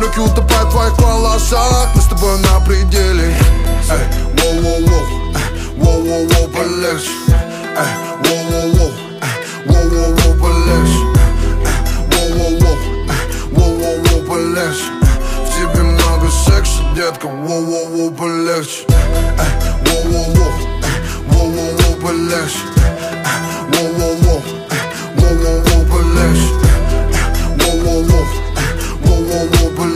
Далекий утопает в твоих волосах. Мы с тобой на пределе. Воу-воу-воу, воу-воу-воу, полегче. Воу-воу-воу, воу-воу-воу, полегче. Воу-воу-воу, воу-воу-воу, полегче. В тебе много секса, детка, воу-воу-воу, полегче.